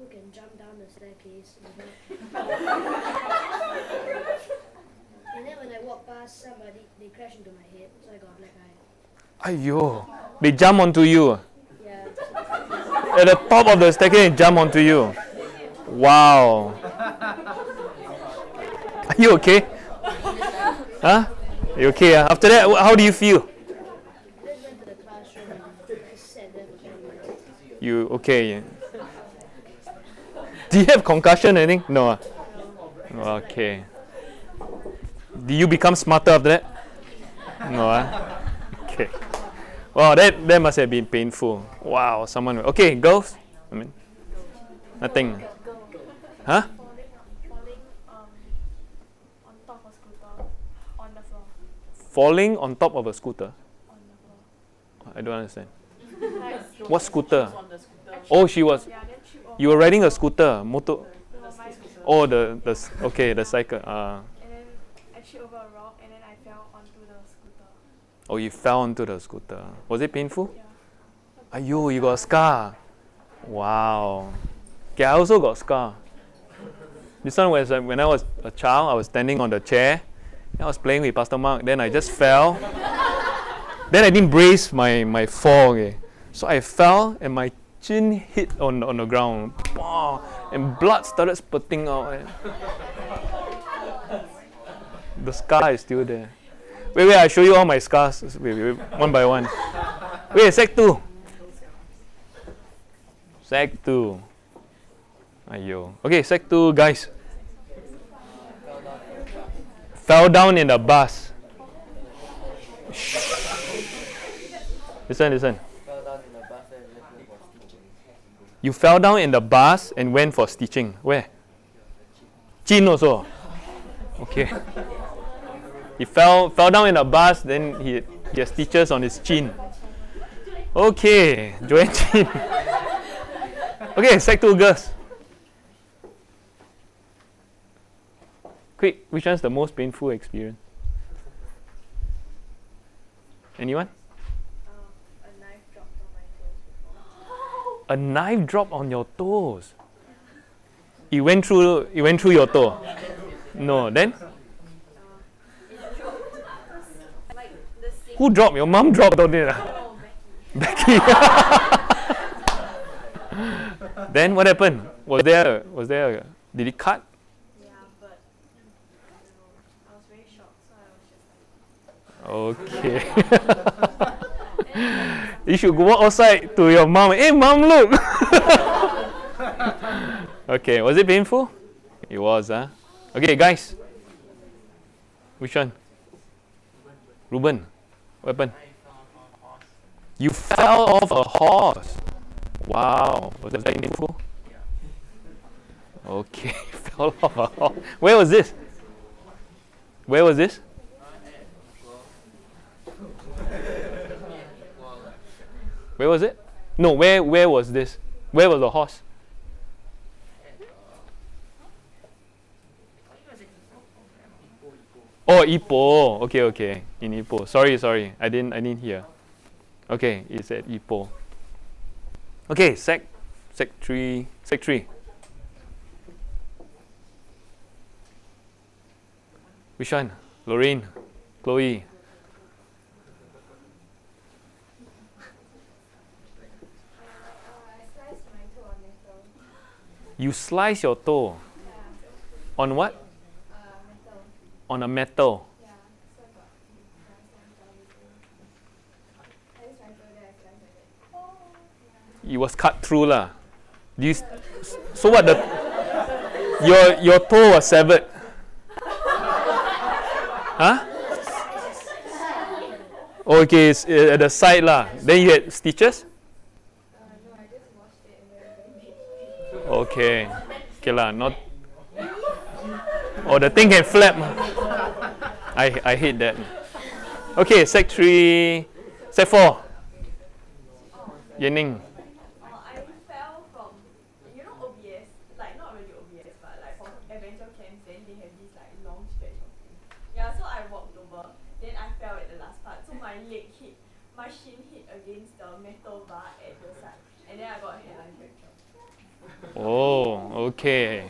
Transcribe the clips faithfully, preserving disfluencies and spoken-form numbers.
who can jump down the staircase. And then when I walk past somebody, they crash into my head, so I got a black eye. Aiyo, they jump onto you. Yeah. At the top of the staircase, they jump onto you. Wow. Are you okay? Huh? You okay? Uh? After that, how do you feel? I just went to the classroom and I sat there for ten minutes. You okay? Yeah. Do you have concussion or anything? No. Uh? Okay. Do you become smarter after that? No. Uh? Okay. Wow, that, that must have been painful. Wow, someone. Okay, girls? I mean, nothing. Huh? Falling on top of a scooter? I don't understand. What scooter? Oh, she was. You were riding a scooter, motor. Oh, the the okay, the cycle. Uh. And then I tripped over a rock, and then I fell onto the scooter. Oh, you fell onto the scooter. Was it painful? Yeah. Aiyo, you got a scar. Wow. Okay, I also got a scar. This one was uh, when I was a child. I was standing on the chair. I was playing with Pastor Mark. Then I just fell. Then I didn't brace my my fall. Okay. So I fell and my chin hit on on the ground. Wow. And blood started spurting out. The scar is still there. Wait, wait, I show you all my scars. Wait, wait, wait, one by one. Wait, sec two. Sec two. Aiyo. Okay, sec two, guys. Fell down in the bus. Shh. Listen, listen. You fell down in the bus and went for stitching. Where? Chin also. Okay. He fell fell down in a bus, then he, he has stitches on his chin. Okay, Joanne Chin. Okay, sec two girls. Quick, which one's the most painful experience? Anyone? Um, a knife dropped on my toes before. A knife dropped on your toes. It went through it went through your toe. No, then? Like the sink. Who dropped? Your mom dropped on it. ah? Oh, Becky. Becky. Then what happened? Was there was there a, did it cut? Yeah, but I don't know. I was very shocked, so I was just like. Okay. You should go outside to your mom. Hey mom, look. Okay, was it painful? It was, huh? Okay, guys. Which one? Ruben. What happened? You fell off a horse. Wow. Was that painful? Okay, fell off a horse. Where was this? Where was this? Where was it? No, where where was this? Where was the horse? Oh, Ipoh. Okay, okay. In Ipoh. Sorry, sorry. I didn't I didn't hear. Okay, it's at Ipoh. Okay, sec sec three sec three. Which one? Lorraine, Chloe. You slice your toe. On what? On a metal. It was cut through lah. Do you s- so what the your your toe was severed. Huh? Okay, it's uh, at the side lah. Then you had stitches? Okay. Okay lah, not. Oh, the thing can flap. I I hate that. Okay, sec three, sec four. Yening. Oh, I fell from, you know, O B S, like not really O B S, but like for adventure camps, then they have this like long stretch of thing. Yeah, so I walked over, then I fell at the last part, so my leg hit, my shin hit against the metal bar at the side, and then I got a hairline fracture. Oh. Okay.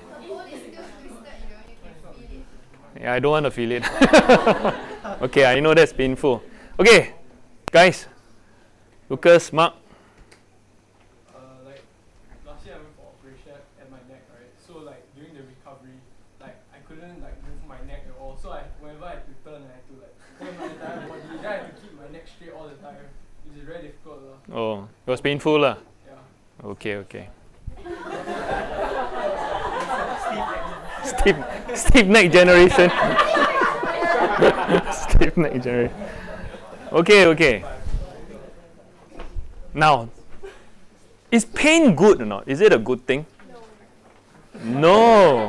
Yeah, I don't want to feel it. Okay, I know that's painful. Okay, guys. Lucas, Mark. Uh, like last year I went for operation at my neck, right? So like during the recovery, like I couldn't like move my neck at all. So I whenever I had to turn, I had to like turn my entire body. Then I had to keep my neck straight all the time. Which is very difficult, lah. Oh, it was painful, lah. Yeah. Okay, okay. Steep, steep neck generation. Steep neck generation. Okay, okay. Now, is pain good or not? Is it a good thing? No.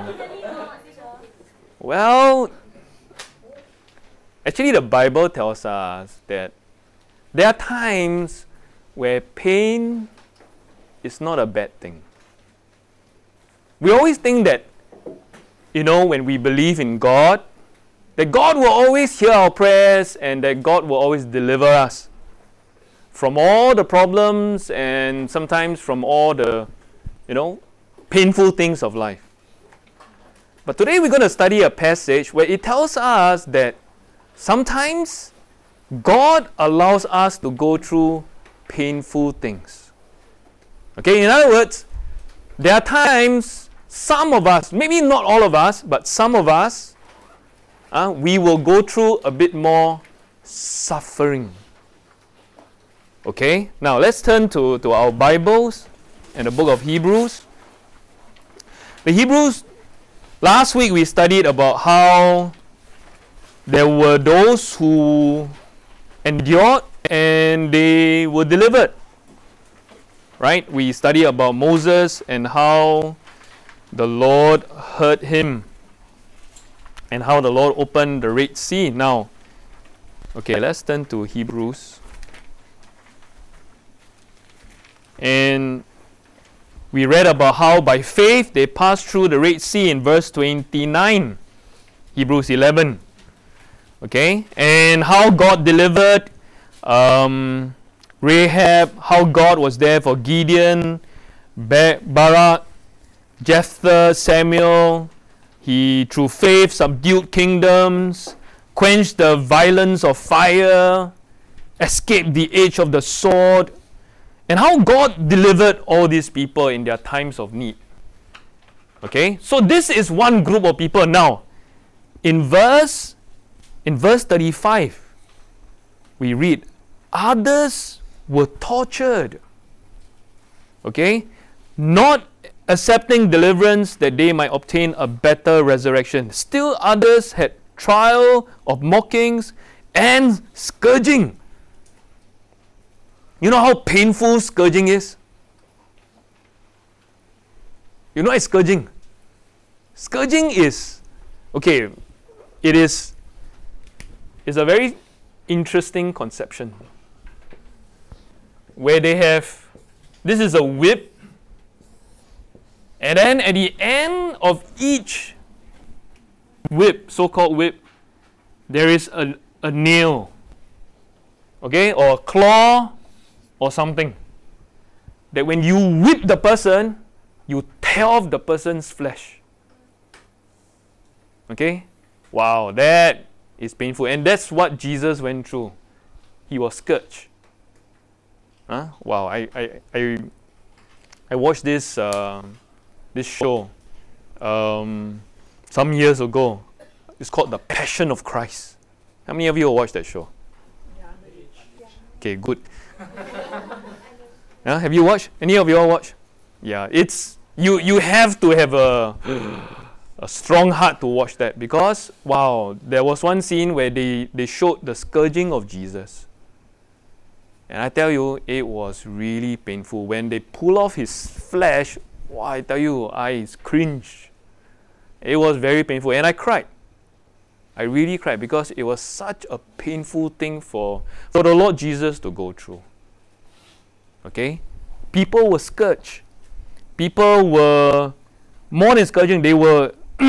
Well, actually the Bible tells us that there are times where pain is not a bad thing. We always think that, you know, when we believe in God, that God will always hear our prayers and that God will always deliver us from all the problems and sometimes from all the, you know, painful things of life. But today we're going to study a passage where it tells us that sometimes God allows us to go through painful things. Okay, in other words, there are times some of us, maybe not all of us, but some of us, uh, we will go through a bit more suffering. Okay, now let's turn to, to our Bibles and the book of Hebrews. The Hebrews, last week we studied about how there were those who endured and they were delivered. Right? We studied about Moses and how the Lord heard him and how the Lord opened the Red Sea. Now, okay, let's turn to Hebrews. And we read about how by faith they passed through the Red Sea in verse twenty-nine, Hebrews eleven. Okay, and how God delivered um, Rahab, how God was there for Gideon, Ba- Barak, Jephthah, Samuel. He, through faith, subdued kingdoms, quenched the violence of fire, escaped the edge of the sword, and how God delivered all these people in their times of need. Okay, so this is one group of people. Now, in verse, in verse thirty-five, we read, others were tortured. Okay, not accepting deliverance that they might obtain a better resurrection. Still others had trial of mockings and scourging. You know how painful scourging is? You know what is scourging? Scourging is, okay, it is, is a very interesting conception. Where they have, this is a whip, and then at the end of each whip, so-called whip, there is a, a nail, okay, or a claw, or something. That when you whip the person, you tear off the person's flesh. Okay? Wow, that is painful. And that's what Jesus went through. He was scourged. Huh? Wow, I, I, I, I watched this, uh, this show um, some years ago. It's called The Passion of Christ. How many of you watched that show? Okay, good. Yeah, have you watched? Any of you all watched? Yeah, it's you. You have to have a a strong heart to watch that because wow, there was one scene where they they showed the scourging of Jesus, and I tell you, it was really painful when they pull off his flesh. Wow, I tell you, I cringed. It was very painful, and I cried. I really cried because it was such a painful thing for, for the Lord Jesus to go through. Okay? People were scourged. People were, more than scourging, they were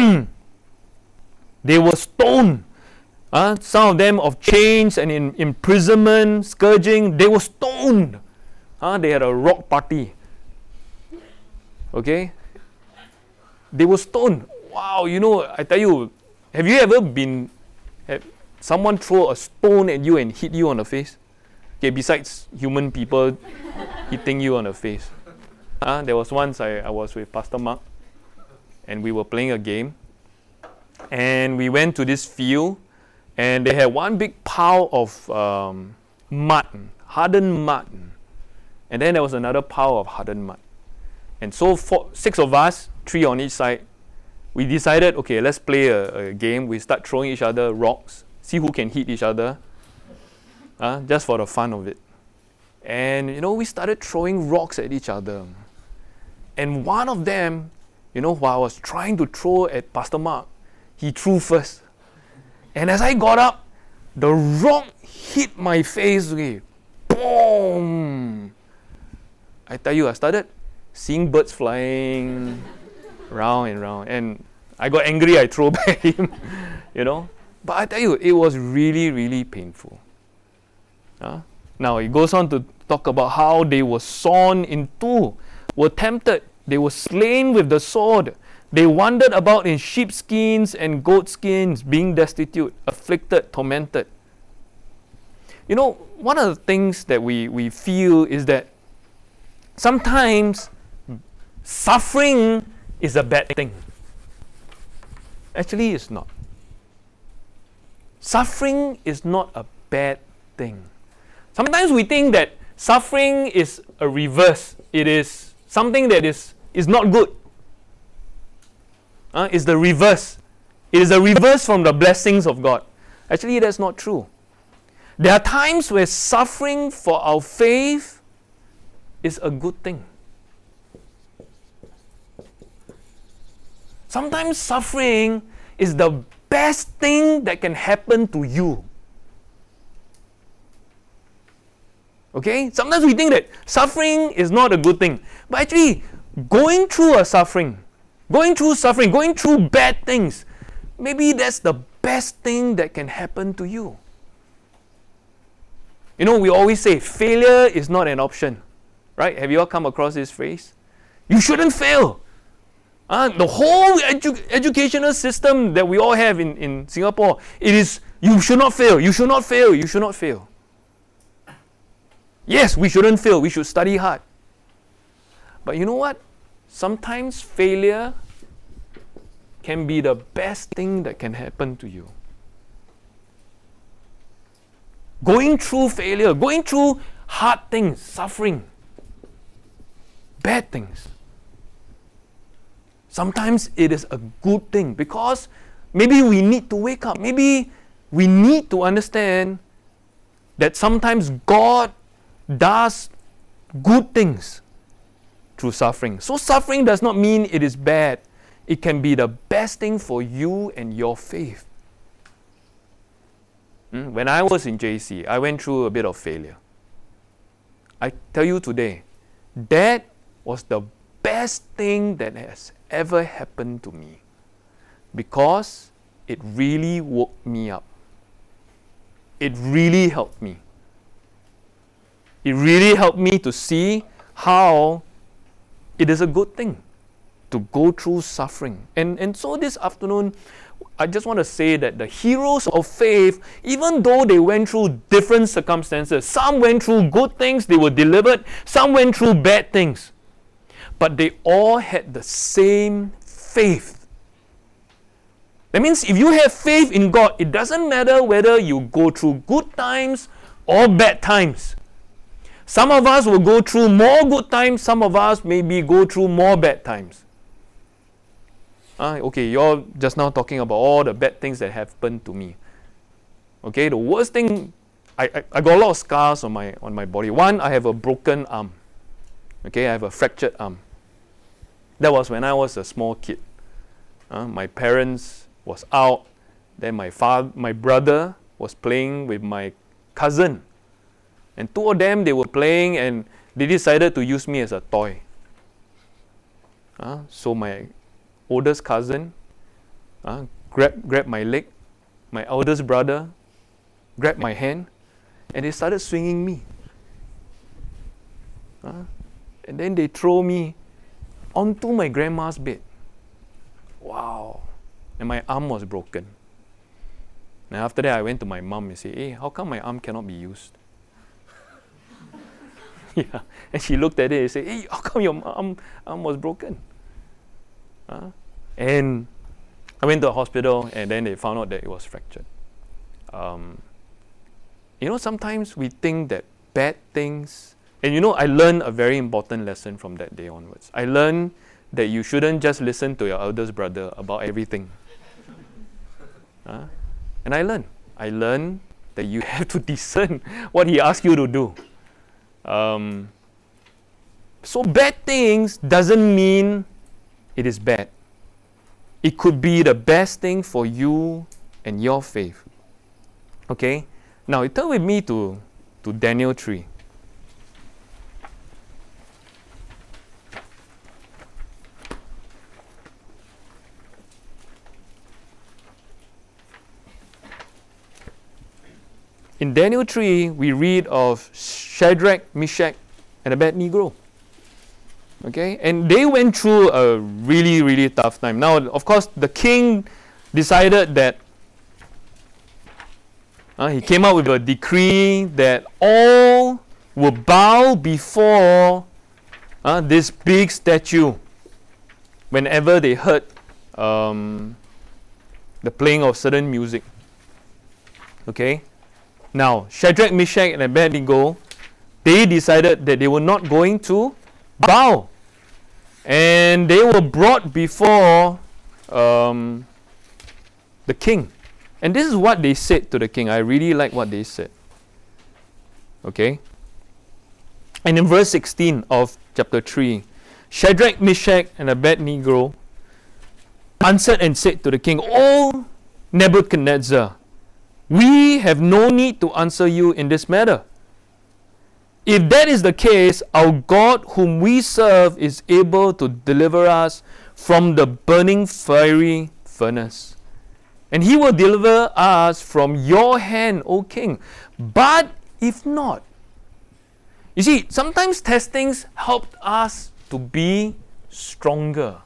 they were stoned. Uh, some of them of chains and in imprisonment, scourging, they were stoned. Uh, they had a rock party. Okay? they were stoned. Wow, you know, I tell you, have you ever been, have someone throw a stone at you and hit you on the face? Okay, besides human people hitting you on the face. Uh, there was once I, I was with Pastor Mark, and we were playing a game, and we went to this field, and they had one big pile of um, mud, hardened mud, and then there was another pile of hardened mud. And so four, six of us, three on each side, we decided, okay, let's play a, a game. We start throwing each other rocks, see who can hit each other, uh, just for the fun of it. And, you know, we started throwing rocks at each other. And one of them, you know, while I was trying to throw at Pastor Mark, he threw first. And as I got up, the rock hit my face. Okay. Boom! I tell you, I started seeing birds flying round and round. And I got angry, I threw back him, you know. But I tell you, it was really, really painful. Uh, now, it goes on to talk about how they were sawn in two, were tempted, they were slain with the sword. They wandered about in sheepskins and goatskins, being destitute, afflicted, tormented. You know, one of the things that we, we feel is that sometimes suffering is a bad thing. Actually, it's not. Suffering is not a bad thing. Sometimes we think that suffering is a reverse. It is something that is, is not good. Uh, it's the reverse. It is a reverse from the blessings of God. Actually, that's not true. There are times where suffering for our faith is a good thing. Sometimes suffering is the best thing that can happen to you. Okay? Sometimes we think that suffering is not a good thing. But actually, going through a suffering, going through suffering, going through bad things, maybe that's the best thing that can happen to you. You know, we always say failure is not an option. Right? Have you all come across this phrase? You shouldn't fail. Uh, the whole edu- educational system that we all have in, in Singapore, it is, you should not fail, you should not fail, you should not fail. Yes, we shouldn't fail, we should study hard. But you know what? Sometimes failure can be the best thing that can happen to you. Going through failure, going through hard things, suffering, bad things. Sometimes it is a good thing because maybe we need to wake up. Maybe we need to understand that sometimes God does good things through suffering. So suffering does not mean it is bad. It can be the best thing for you and your faith. Hmm? When I was in J C, I went through a bit of failure. I tell you today, that was the best thing that has ever happened to me because it really woke me up. It really helped me. It really helped me to see how it is a good thing to go through suffering. And, and so this afternoon, I just want to say that the heroes of faith, even though they went through different circumstances, some went through good things, they were delivered, some went through bad things, but they all had the same faith. That means if you have faith in God, it doesn't matter whether you go through good times or bad times. Some of us will go through more good times, some of us maybe go through more bad times. Uh, okay, you're just now talking about all the bad things that happened to me. Okay, the worst thing, I, I, I got a lot of scars on my on my body. One, I have a broken arm. Okay, I have a fractured arm. That was when I was a small kid. Uh, my parents was out. Then my father, my brother was playing with my cousin. And two of them, they were playing and they decided to use me as a toy. Uh, so my oldest cousin uh, grabbed, grabbed my leg. My eldest brother grabbed my hand and they started swinging me. Uh, and then they throw me onto my grandma's bed. and my arm was broken. And after that, I went to my mom and said, hey, how come my arm cannot be used? Yeah. And she looked at it and said, hey, how come your arm, arm was broken? Huh? And I went to the hospital, and then they found out that it was fractured. Um, you know, sometimes we think that bad things, and you know, I learned a very important lesson from that day onwards. I learned that you shouldn't just listen to your eldest brother about everything. Huh? And I learned. I learned that you have to discern what he asks you to do. Um, so bad things doesn't mean it is bad. It could be the best thing for you and your faith. Okay? Now, you turn with me to, to Daniel three. In Daniel three, we read of Shadrach, Meshach, and Abednego. Okay? And they went through a really, really tough time. Now, of course, the king decided that uh, he came out with a decree that all will bow before uh, this big statue whenever they heard um, the playing of certain music. Okay? Now, Shadrach, Meshach, and Abednego, they decided that they were not going to bow. And they were brought before um, the king. And this is what they said to the king. I really like what they said. Okay? And in verse sixteen of chapter three, Shadrach, Meshach, and Abednego answered and said to the king, O Nebuchadnezzar, we have no need to answer you in this matter. If that is the case, our God whom we serve is able to deliver us from the burning fiery furnace. And he will deliver us from your hand, O king. But if not, you see, sometimes testings helped us to be stronger.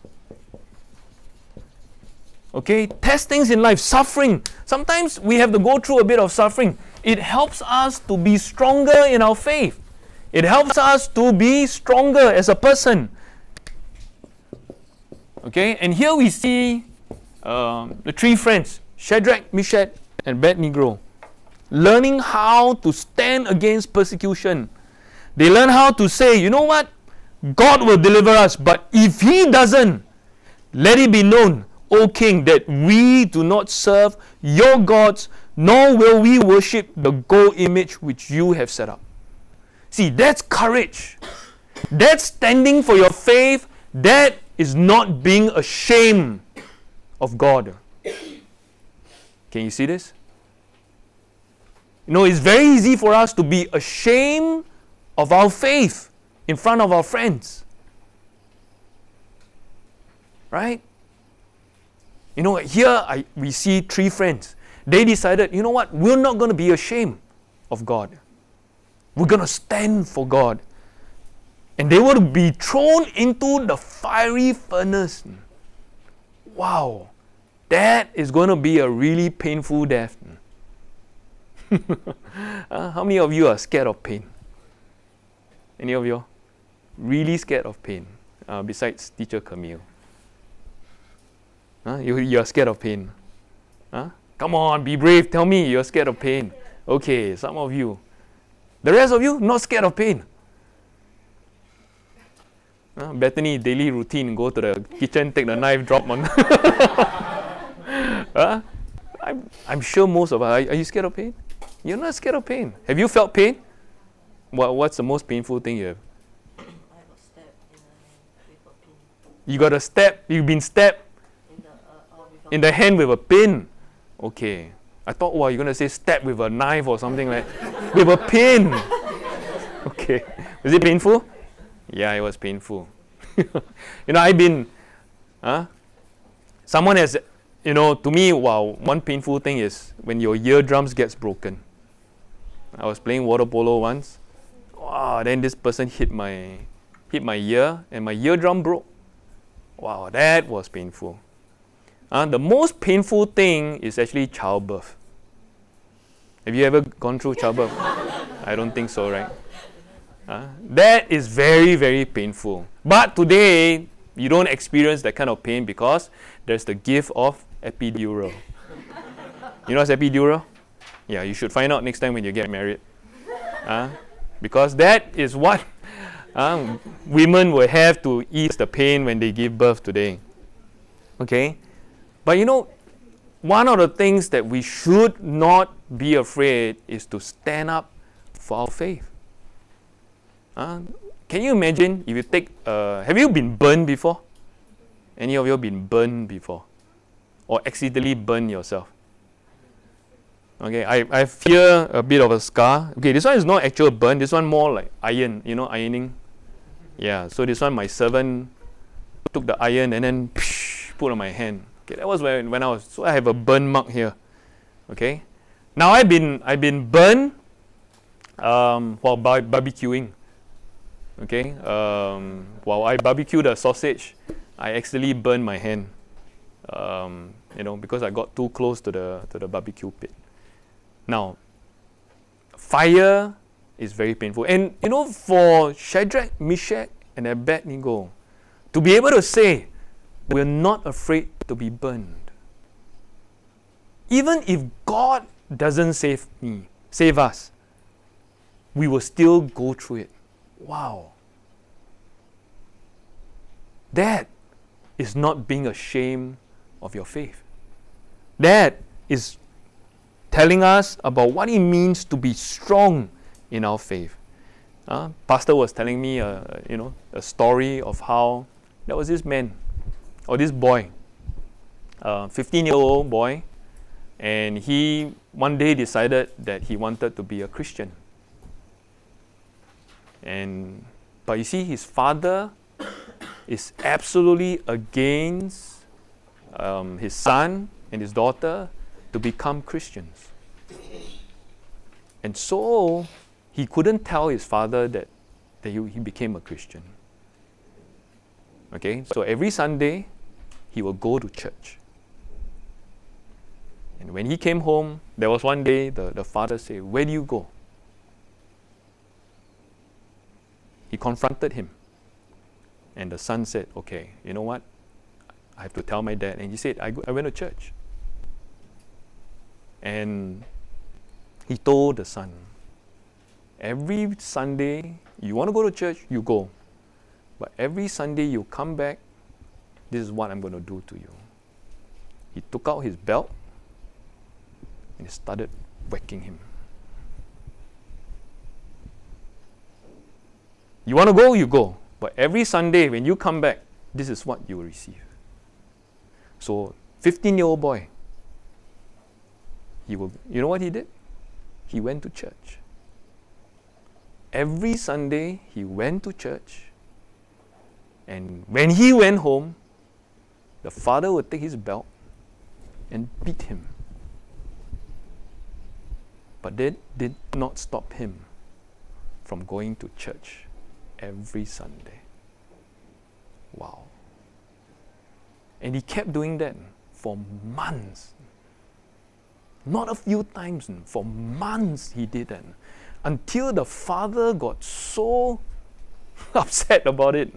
Okay, testings in life, suffering. Sometimes we have to go through a bit of suffering. It helps us to be stronger in our faith. It helps us to be stronger as a person. Okay, and here we see um, the three friends, Shadrach, Meshach, and Abednego, learning how to stand against persecution. They learn how to say, you know what? God will deliver us, but if He doesn't, let it be known, O King, that we do not serve your gods, nor will we worship the gold image which you have set up. See, that's courage. That's standing for your faith. That is not being ashamed of God. Can you see this? You know, it's very easy for us to be ashamed of our faith in front of our friends. Right? You know, here I, we see three friends. They decided, you know what? We're not going to be ashamed of God. We're going to stand for God. And they will be thrown into the fiery furnace. Wow. That is going to be a really painful death. uh, how many of you are scared of pain? Any of you? Really scared of pain? Uh, besides teacher Camille. Huh? You, you're scared of pain. Huh? Come on, be brave. Tell me you're scared of pain. Okay, some of you. The rest of you, not scared of pain. Huh? Bethany, daily routine, go to the kitchen, take the knife, drop on. huh? I'm, I'm sure most of us, are, are you scared of pain? You're not scared of pain. Have you felt pain? What, what's the most painful thing you have? I got stabbed in the hand with a pin. You got a stab, you've been stabbed In the, uh, uh, with a in the hand with a pin. Okay. I thought, wow, you're going to say stab with a knife or something like with a pin. Okay. Was it painful? Yeah, it was painful. you know, I've been, huh? Someone has, you know, to me, wow, one painful thing is when your eardrums gets broken. I was playing water polo once. Wow, then this person hit my, hit my ear and my eardrum broke. Wow, that was painful. Uh, the most painful thing is actually childbirth. Have you ever gone through childbirth? I don't think so, right? Uh, that is very, very painful. But today, you don't experience that kind of pain because there's the gift of epidural. You know what's epidural? Yeah, you should find out next time when you get married. Uh, because that is what uh, women will have to ease the pain when they give birth today. Okay? But you know, one of the things that we should not be afraid is to stand up for our faith. Uh, can you imagine if you take, uh, have you been burned before? Any of you been burned before? Or accidentally burned yourself? Okay, I, I fear a bit of a scar. Okay, this one is not actual burn, this one more like iron, you know, ironing. Yeah, so this one my servant took the iron and then psh, put on my hand. Okay, that was when, when I was, so I have a burn mark here. Okay, now I've been, I've been burned um, while bar- barbecuing. Okay, um, while I barbecued a sausage, I accidentally burned my hand. Um, you know, because I got too close to the to the barbecue pit. Now, fire is very painful. And you know, for Shadrach, Meshach, and Abednego to be able to say, we're not afraid to be burned. Even if God doesn't save me, save us, we will still go through it. Wow. That is not being ashamed of your faith. That is telling us about what it means to be strong in our faith. Uh, Pastor was telling me, uh, you know, a story of how there was this man, or this boy, a fifteen-year-old boy, and he one day decided that he wanted to be a Christian. And but you see, his father is absolutely against um, his son and his daughter to become Christians. And so he couldn't tell his father that, that he, he became a Christian. Okay, so every Sunday he will go to church. And when he came home, there was one day the, the father said, "Where do you go?" He confronted him. And the son said, "Okay, you know what? I have to tell my dad." And he said, I, go, I went to church. And he told the son, every Sunday, you want to go to church, you go. But every Sunday you come back, this is what I'm going to do to you. He took out his belt and he started whacking him. You want to go, you go. But every Sunday when you come back, this is what you will receive. So, fifteen-year-old boy, he will, you know what he did? He went to church. Every Sunday, he went to church. And when he went home, the father would take his belt and beat him. But that did not stop him from going to church every Sunday. Wow. And he kept doing that for months. Not a few times, for months he did that. Until the father got so upset about it.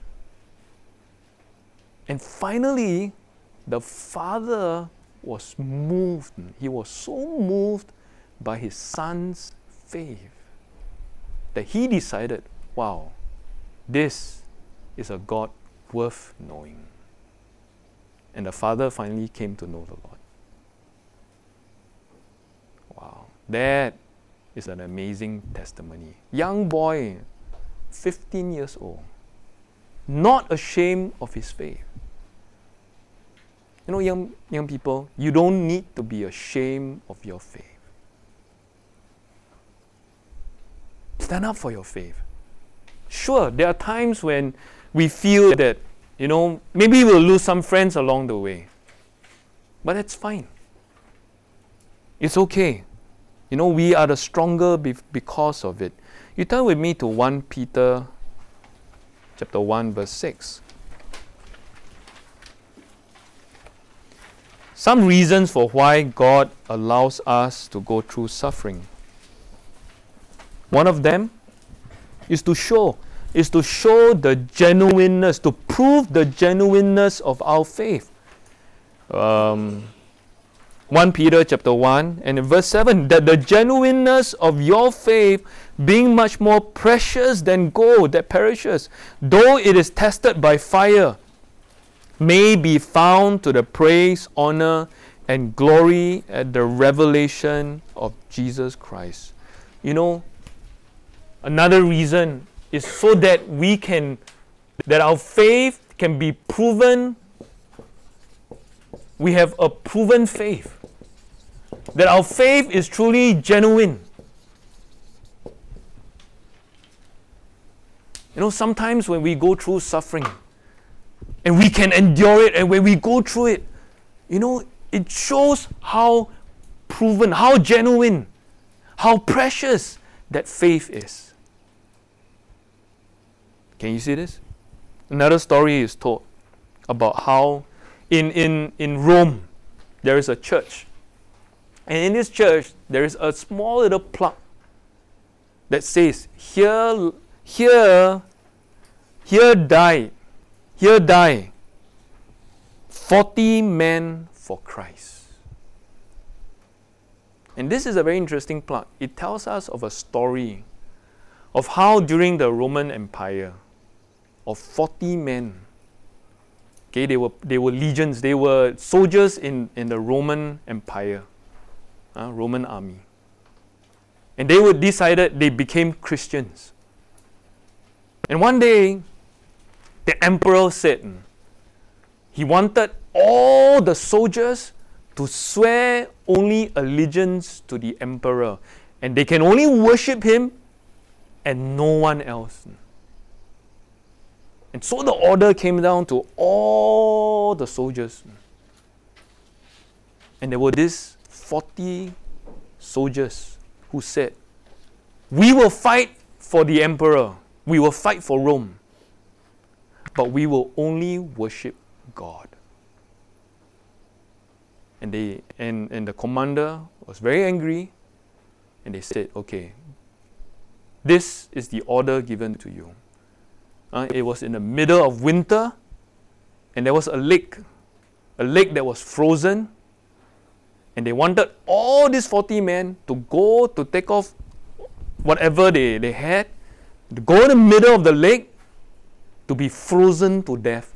And finally, the father was moved. He was so moved by his son's faith that he decided, wow, this is a God worth knowing. And the father finally came to know the Lord. Wow, that is an amazing testimony. Young boy, fifteen years old, not ashamed of his faith. You know, young, young people, you don't need to be ashamed of your faith. Stand up for your faith. Sure, there are times when we feel that, you know, maybe we'll lose some friends along the way. But that's fine. It's okay. You know, we are the stronger be- because of it. You turn with me to First Peter chapter one, verse six. some reasons for why God allows us to go through suffering. One of them is to show, is to show the genuineness, to prove the genuineness of our faith. Um, First Peter chapter one and in verse seven, that the genuineness of your faith, being much more precious than gold that perishes, though it is tested by fire, may be found to the praise, honor, and glory at the revelation of Jesus Christ. You know, another reason is so that we can, that our faith can be proven. We have a proven faith. That our faith is truly genuine. You know, sometimes when we go through suffering, and we can endure it, and when we go through it, you know, it shows how proven, how genuine, how precious that faith is. Can you see this? Another story is told about how in, in, in Rome there is a church. And in this church there is a small little plaque that says, Here, here, here died, here die forty men for Christ. And this is a very interesting plaque. It tells us of a story of how during the Roman Empire, of forty men, okay, they were they were legions, they were soldiers in, in the Roman Empire, uh, Roman army. And they were decided, they became Christians. And one day, the emperor said, he wanted all the soldiers to swear only allegiance to the emperor. And they can only worship him and no one else. And so the order came down to all the soldiers. And there were these forty soldiers who said, we will fight for the emperor. We will fight for Rome. But we will only worship God. And they and, and the commander was very angry, and they said, okay, this is the order given to you. Uh, it was in the middle of winter, and there was a lake, a lake that was frozen, and they wanted all these forty men to go to take off whatever they, they had, to go in the middle of the lake, to be frozen to death.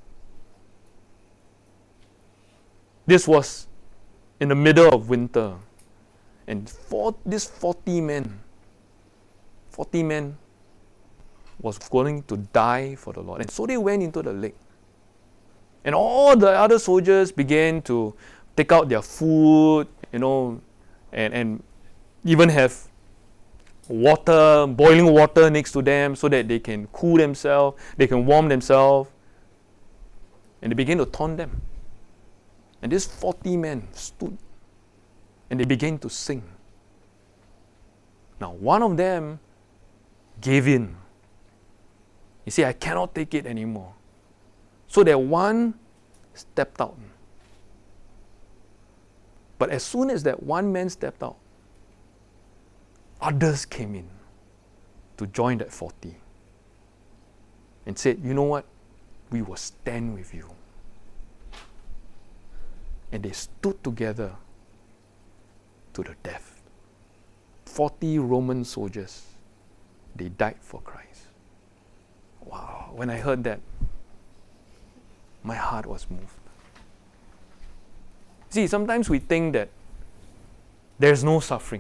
This was in the middle of winter. And for these forty men, forty men was going to die for the Lord. And so they went into the lake. And all the other soldiers began to take out their food, you know, and, and even have water, boiling water next to them so that they can cool themselves, they can warm themselves. And they began to taunt them. And these forty men stood and they began to sing. Now, one of them gave in. He said, I cannot take it anymore. So that one stepped out. But as soon as that one man stepped out, others came in to join that forty and said, you know what? We will stand with you. And they stood together to the death. forty Roman soldiers, they died for Christ. Wow, when I heard that, my heart was moved. See, sometimes we think that there's no suffering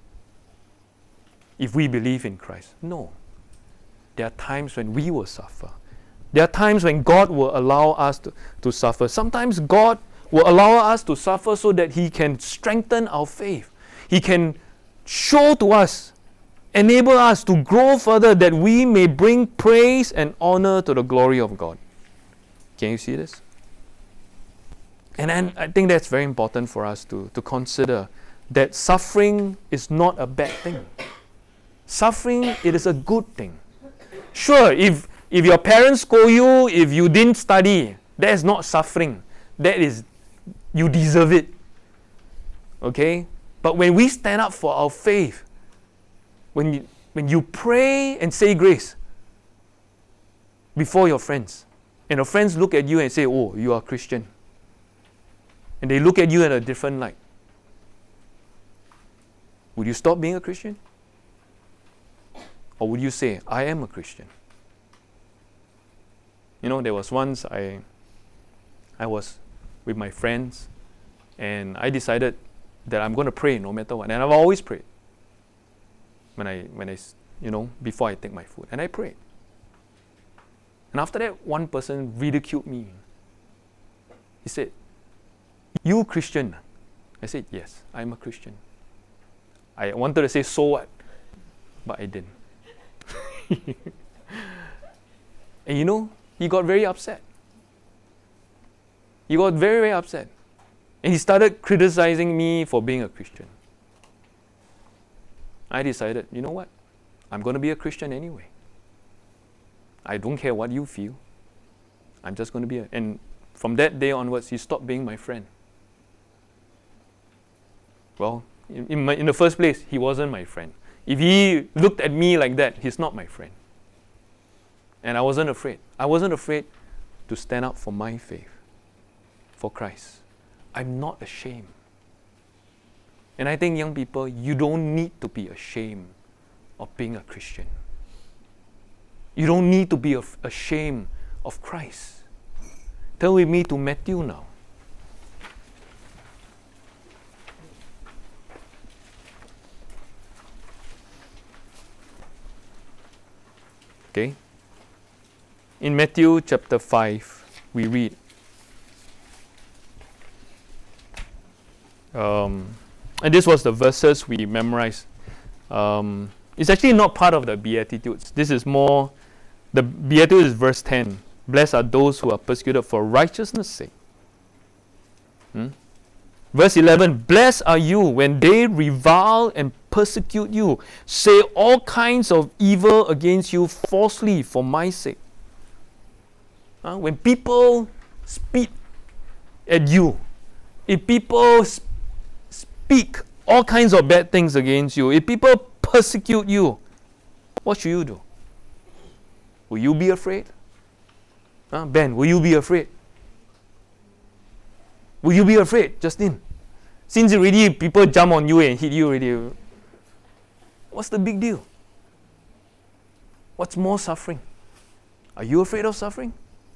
if we believe in Christ. No. There are times when we will suffer. There are times when God will allow us to, to suffer. Sometimes God will allow us to suffer so that He can strengthen our faith. He can show to us, enable us to grow further, that we may bring praise and honor to the glory of God. Can you see this? And then I think that's very important for us to, to consider, that suffering is not a bad thing. Suffering, it is a good thing. Sure, if, if your parents scold you, if you didn't study, that is not suffering. That is You deserve it. Okay? But when we stand up for our faith, when you, when you pray and say grace before your friends, and your friends look at you and say, oh, you are Christian, and they look at you in a different light, would you stop being a Christian? Or would you say, I am a Christian? You know, there was once I, I was with my friends, and I decided that I'm going to pray no matter what. And I've always prayed when I, when I, you know, before I take my food. And I prayed. And after that, one person ridiculed me. He said, you Christian? I said, yes, I'm a Christian. I wanted to say, so what? But I didn't. And you know, he got very upset. He got very, very upset. And he started criticizing me for being a Christian. I decided, you know what? I'm going to be a Christian anyway. I don't care what you feel. I'm just going to be a... And from that day onwards, he stopped being my friend. Well, in, in, my, in the first place, he wasn't my friend. If he looked at me like that, he's not my friend. And I wasn't afraid. I wasn't afraid to stand up for my faith, for Christ. I'm not ashamed. And I think, young people, you don't need to be ashamed of being a Christian. You don't need to be af- ashamed of Christ. Turn with me to Matthew now. Okay? In Matthew chapter five, we read, um, and this was the verses we memorized. Um, it's actually not part of the Beatitudes. This is more, the Beatitudes is verse ten. Blessed are those who are persecuted for righteousness' sake. Hmm? Verse eleven, blessed are you when they revile and persecute you, say all kinds of evil against you falsely for my sake. Uh, when people speak at you, if people sp- speak all kinds of bad things against you, if people persecute you, what should you do? Will you be afraid? Uh, Ben, will you be afraid? Will you be afraid, Justin? Since already people jump on you and hit you already, what's the big deal? What's more suffering? Are you afraid of suffering?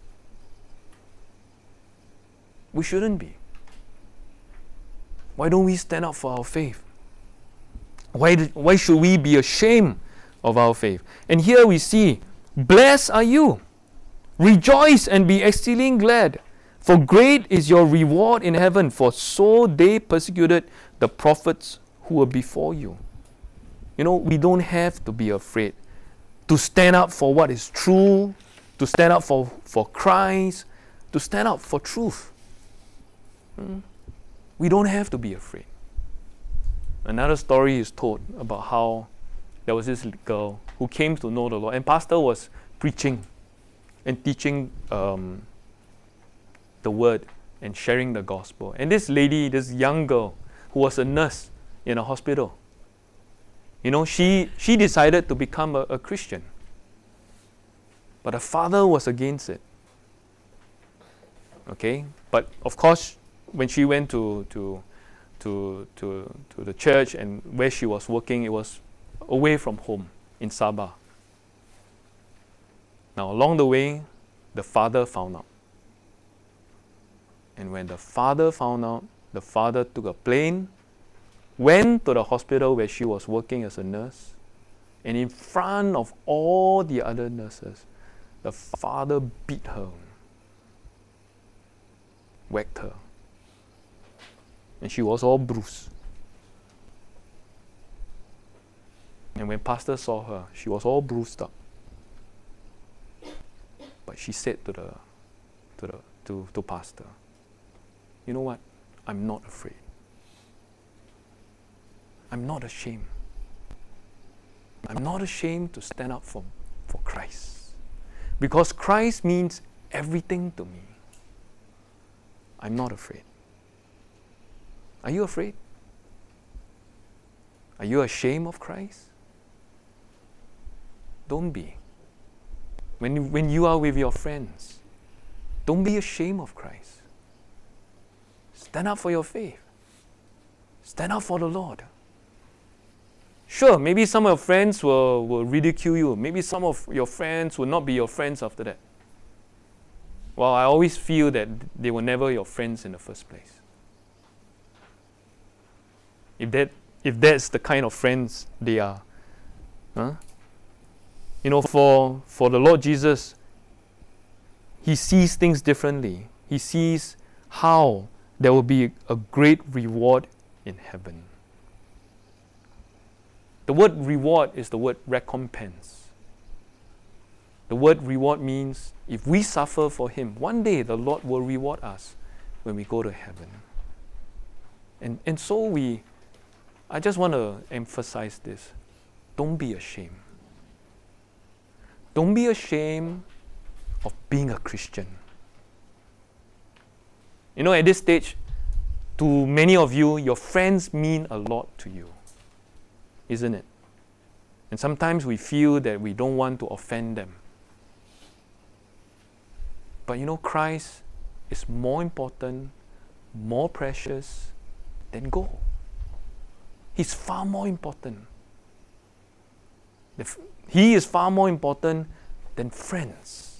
We shouldn't be. Why don't we stand up for our faith? Why, did, why should we be ashamed of our faith? And here we see, blessed are you. Rejoice and be exceeding glad, for great is your reward in heaven, for so they persecuted the prophets who were before you. You know, we don't have to be afraid to stand up for what is true, to stand up for, for Christ, to stand up for truth. Hmm? We don't have to be afraid. Another story is told about how there was this girl who came to know the Lord, and pastor was preaching and teaching um, the word and sharing the gospel. And this lady, this young girl, who was a nurse in a hospital, you know, she, she decided to become a, a Christian. But her father was against it. Okay? But of course, when she went to, to, to, to, to the church and where she was working, it was away from home in Sabah. Now, along the way, the father found out. And when the father found out, the father took a plane, went to the hospital where she was working as a nurse, and in front of all the other nurses, the father beat her, whacked her. And she was all bruised. And when pastor saw her, she was all bruised up. But she said to the to the to, to pastor, you know what? I'm not afraid. I'm not ashamed. I'm not ashamed to stand up for, for Christ. Because Christ means everything to me. I'm not afraid. Are you afraid? Are you ashamed of Christ? Don't be. When you, when you are with your friends, don't be ashamed of Christ. Stand up for your faith. Stand up for the Lord. Sure, maybe some of your friends will, will ridicule you. Maybe some of your friends will not be your friends after that. Well, I always feel that they were never your friends in the first place. If that if that's the kind of friends they are. Huh? You know, for, for the Lord Jesus, He sees things differently. He sees how there will be a great reward in heaven. The word reward is the word recompense. The word reward means if we suffer for Him, one day the Lord will reward us when we go to heaven. And, and so we, I just want to emphasize this. Don't be ashamed. Don't be ashamed of being a Christian. You know, at this stage, to many of you, your friends mean a lot to you, isn't it? And sometimes we feel that we don't want to offend them. But you know, Christ is more important, more precious than gold. He's far more important. The, he is far more important than friends.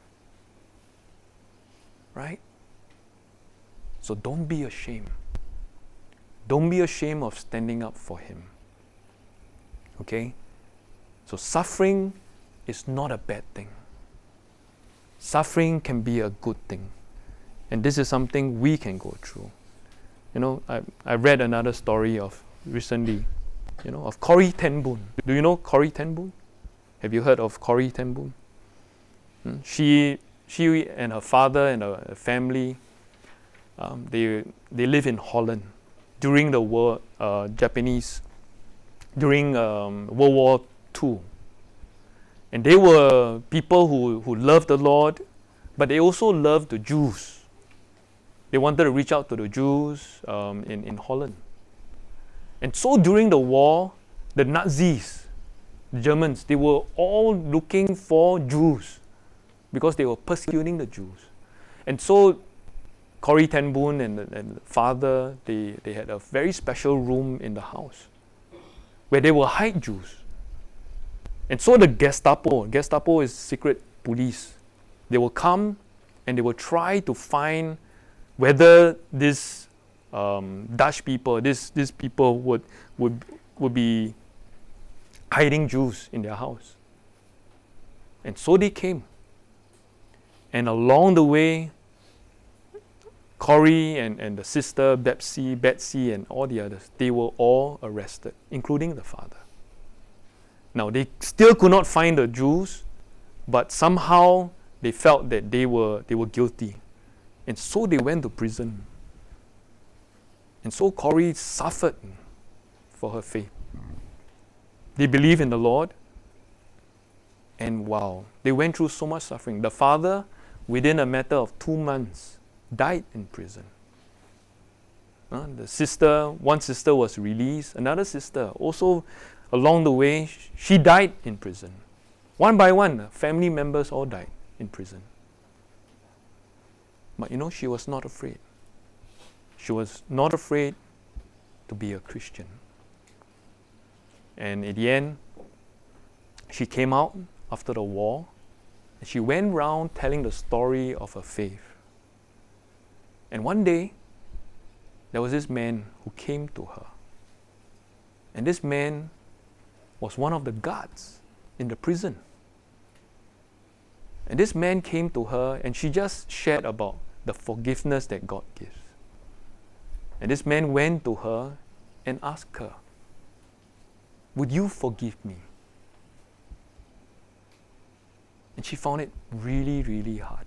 Right? So don't be ashamed. Don't be ashamed of standing up for Him. Okay? So suffering is not a bad thing. Suffering can be a good thing. And this is something we can go through. You know, I, I read another story of recently, you know, of Corrie ten Boom. Do you know Corrie ten Boom? Have you heard of Corrie ten Boom? Hmm? She, she and her father and her family, um, they they live in Holland during the war, uh, Japanese, during um, World War Two. And they were people who, who loved the Lord, but they also loved the Jews. They wanted to reach out to the Jews um, in, in Holland. And so during the war, the Nazis, the Germans, they were all looking for Jews because they were persecuting the Jews. And so Corrie ten Boom and the, and the father, they, they had a very special room in the house where they will hide Jews. And so the Gestapo, Gestapo is secret police, they will come and they will try to find whether these um, Dutch people, these these people would, would, would be hiding Jews in their house. And so they came. And along the way, Corrie and, and the sister, Betsy, Betsy and all the others, they were all arrested, including the father. Now, they still could not find the Jews, but somehow they felt that they were, they were guilty. And so they went to prison. And so Corrie suffered for her faith. They believed in the Lord. And wow, they went through so much suffering. The father, within a matter of two months, died in prison. Uh, the sister, one sister was released. Another sister also, along the way, she died in prison. One by one, family members all died in prison. But you know, she was not afraid. She was not afraid to be a Christian. And in the end, she came out after the war, and she went around telling the story of her faith. And one day, there was this man who came to her. And this man was one of the guards in the prison. And this man came to her and she just shared about the forgiveness that God gives. And this man went to her and asked her, "Would you forgive me?" And she found it really, really hard.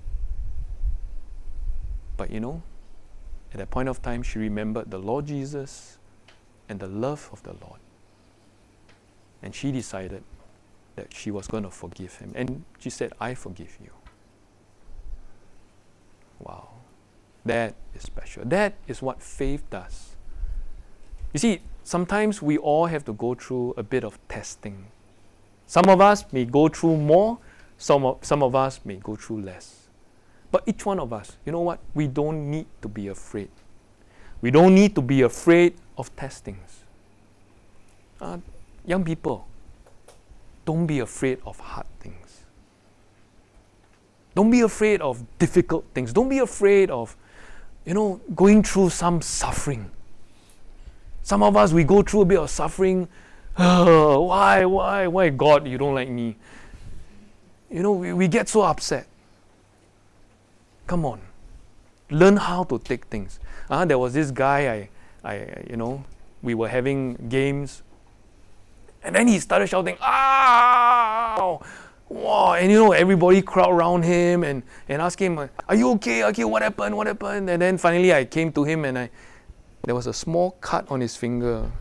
But you know, at that point of time, she remembered the Lord Jesus and the love of the Lord. And she decided that she was going to forgive him. And she said, "I forgive you." Wow. That is special. That is what faith does. You see, sometimes we all have to go through a bit of testing. Some of us may go through more, some of, some of us may go through less. But each one of us, you know what? We don't need to be afraid. We don't need to be afraid of testings. Uh, young people, don't be afraid of hard things. Don't be afraid of difficult things. Don't be afraid of, you know, going through some suffering. Some of us, we go through a bit of suffering. Oh, why, why, why, God, you don't like me? You know, we, we get so upset. Come on. Learn how to take things. Uh, there was this guy, I, I, you know, we were having games. And then he started shouting, "Ow!" Wow, and you know, everybody crowd around him and, and ask him, "Are you okay? Okay, what happened? What happened?" And then finally I came to him and I, there was a small cut on his finger.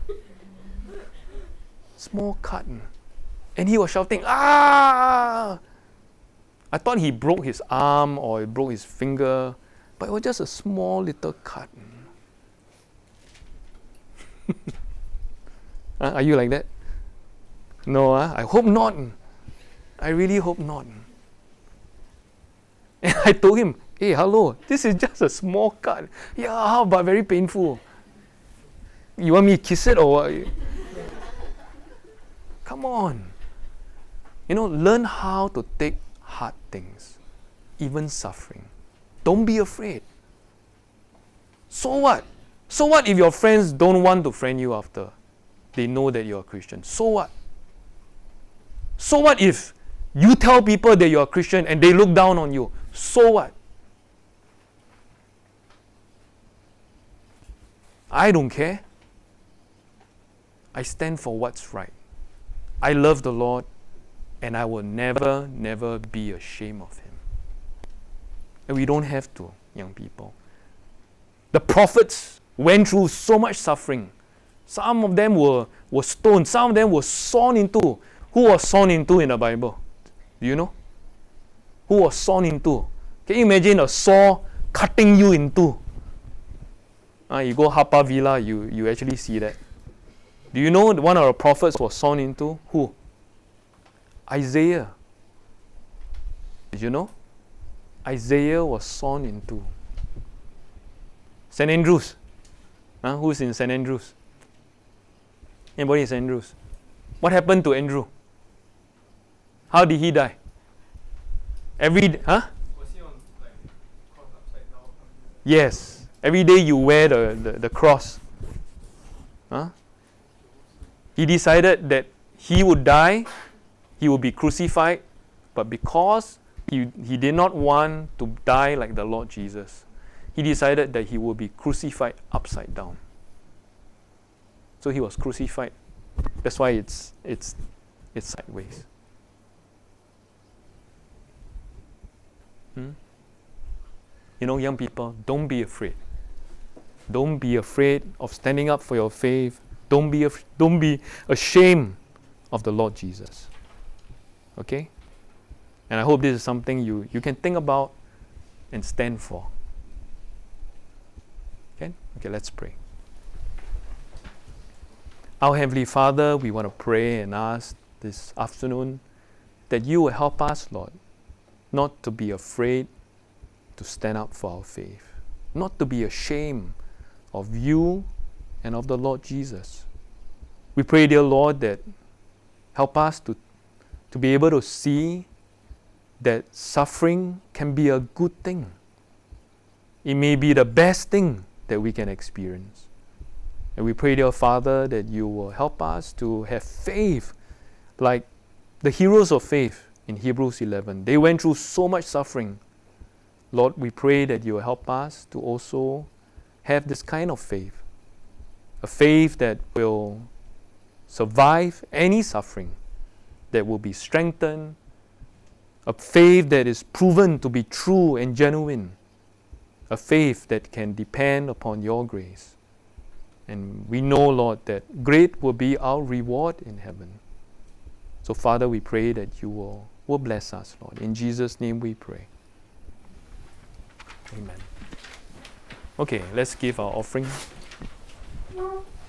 Small cut. And he was shouting, "Ah!" I thought he broke his arm or he broke his finger, but it was just a small little cut. uh, are you like that? No, uh, I hope not. I really hope not. And I told him, "Hey, hello, this is just a small cut." "Yeah, how but very painful." "You want me to kiss it or what?" Come on. You know, learn how to take hard things, even suffering. Don't be afraid. So what? So what if your friends don't want to friend you after they know that you're a Christian? So what? So what if you tell people that you're a Christian and they look down on you? So what? I don't care. I stand for what's right. I love the Lord and I will never, never be ashamed of Him. And we don't have to, young people. The prophets went through so much suffering. Some of them were, were stoned. Some of them were sawn into. Who was sawn into in the Bible? Do you know? Who was sawn into? Can you imagine a saw cutting you into? Uh, you go Haw Villa, you, you actually see that. Do you know one of the prophets was sawn into? Who? Isaiah. Did you know? Isaiah was sawn into. Saint Andrews. Huh? Who's in Saint Andrews? Anybody in Saint Andrews? What happened to Andrew? How did he die? Every huh? Was he on like cross upside down? Yes. Every day you wear the, the, the cross. Huh? He decided that he would die, he would be crucified, but because he, he did not want to die like the Lord Jesus, he decided that he would be crucified upside down. So he was crucified. That's why it's it's it's sideways. Hmm? You know, young people, don't be afraid. Don't be afraid of standing up for your faith. Don't be af- don't be ashamed of the Lord Jesus. Okay? And I hope this is something you, you can think about and stand for. Okay? Okay, let's pray. Our Heavenly Father, we want to pray and ask this afternoon that you will help us, Lord, not to be afraid to stand up for our faith, not to be ashamed of you and of the Lord Jesus. We pray, dear Lord, that help us to, to be able to see that suffering can be a good thing. It may be the best thing that we can experience. And we pray, dear Father, that you will help us to have faith like the heroes of faith in Hebrews eleven. They went through so much suffering. Lord, we pray that you will help us to also have this kind of faith. A faith that will survive any suffering, that will be strengthened. A faith that is proven to be true and genuine. A faith that can depend upon your grace. And we know, Lord, that great will be our reward in heaven. So, Father, we pray that you will, will bless us, Lord. In Jesus' name we pray. Amen. Okay, let's give our offering.